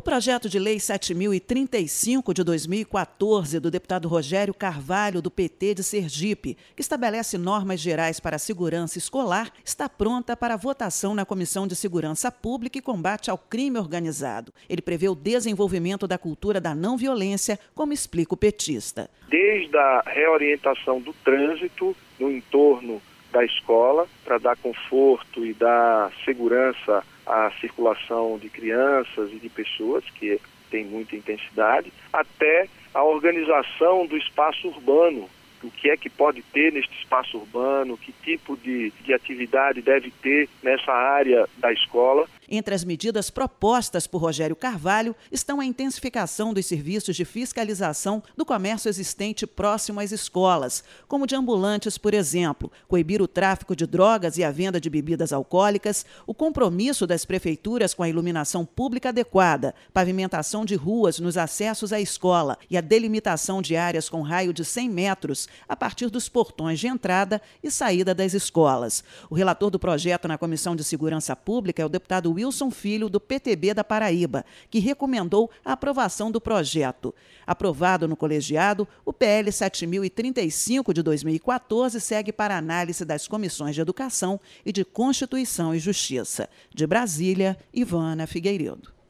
O projeto de lei 7.035 de 2014 do deputado Rogério Carvalho, do PT de Sergipe, que estabelece normas gerais para a segurança escolar, está pronta para votação na Comissão de Segurança Pública e Combate ao Crime Organizado. Ele prevê o desenvolvimento da cultura da não violência, como explica o petista. Desde a reorientação do trânsito no entorno da escola, para dar conforto e dar segurança à circulação de crianças e de pessoas, que tem muita intensidade, até a organização do espaço urbano. O que é que pode ter neste espaço urbano, que tipo de atividade deve ter nessa área da escola. Entre as medidas propostas por Rogério Carvalho estão a intensificação dos serviços de fiscalização do comércio existente próximo às escolas, como de ambulantes, por exemplo, coibir o tráfico de drogas e a venda de bebidas alcoólicas, o compromisso das prefeituras com a iluminação pública adequada, pavimentação de ruas nos acessos à escola e a delimitação de áreas com raio de 100 metros a partir dos portões de entrada e saída das escolas. O relator do projeto na Comissão de Segurança Pública é o deputado Wilson Filho, do PTB da Paraíba, que recomendou a aprovação do projeto. Aprovado no colegiado, o PL 7.035 de 2014 segue para análise das Comissões de Educação e de Constituição e Justiça. De Brasília, Ivana Figueiredo.